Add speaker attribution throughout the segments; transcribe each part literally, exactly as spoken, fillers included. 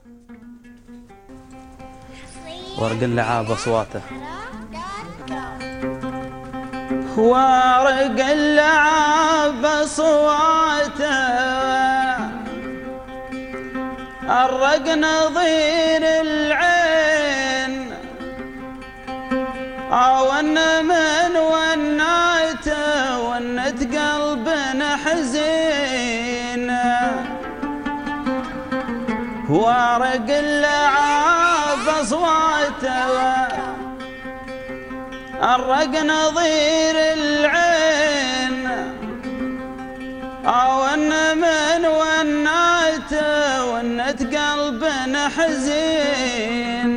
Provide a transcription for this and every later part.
Speaker 1: ورق اللعاب أصواته.
Speaker 2: ورق اللعاب أصواته الرق نظير العين والنمن والناته والنت قلبنا حزين. ورق اللعاب أصواته الرق نظير العين والنمن والناته والنت قلبنا حزين.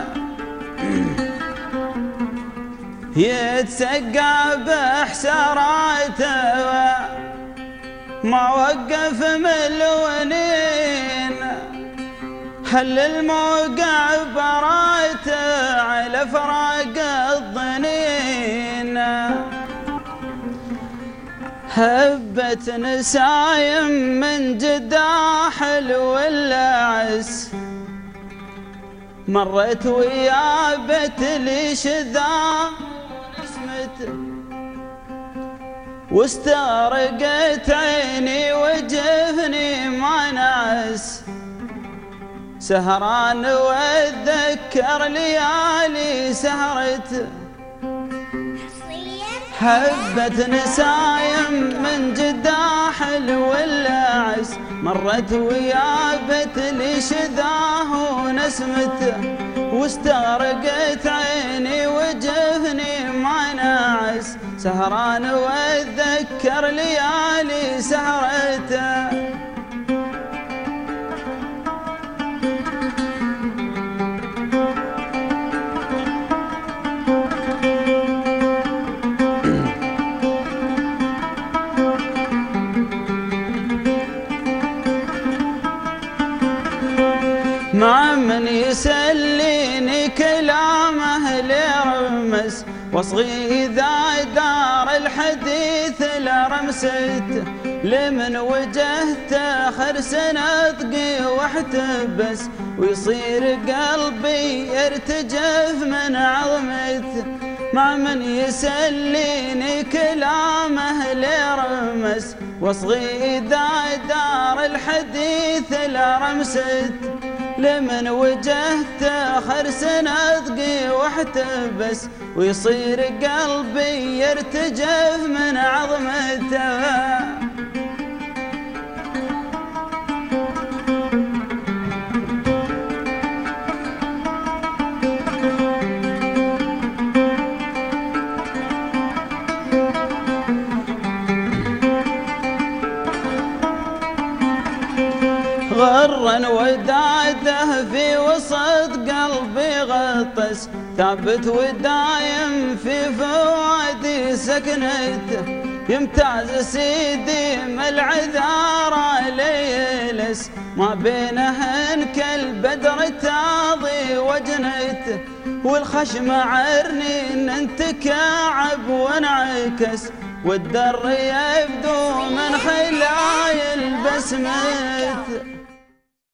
Speaker 2: يتسقى بحسراته ما وقف ملونين هل الموقع براته على فراق الظنين. هبت نسايم من جداح الولعس مرت ويا بتلي شذا نسمته واستغرقت عيني وجفني ما نعس. سهران واتذكر ليالي سهرته حبت نسايم من جداح الولعس مرت ويا بتلي شذاه ونسمته واستغرقت عيني وجفني ما نعس. سهران واتذكر ليالي سهرته مع من يسليني كلامه لرمس واصغي إذا دار الحديث لرمسته لمن وجهته خرس نطقي واحتبس ويصير قلبي يرتجف من عظمته. مع من يسليني كلامه لرمس واصغي إذا دار الحديث لرمسته لمن وجهته خرس نطقي واحتبس ويصير قلبي يرتجف من عظمته. غرا وداده في وسط قلبي غطس ثابت ودايم في فؤادي سكنته يمتاز سيدي ما العذارى ليلس ما بينهن كالبدر تاضي وجنته والخشم عرني ان انتكعب وانعكس والدر يبدو من خلايا البسمته.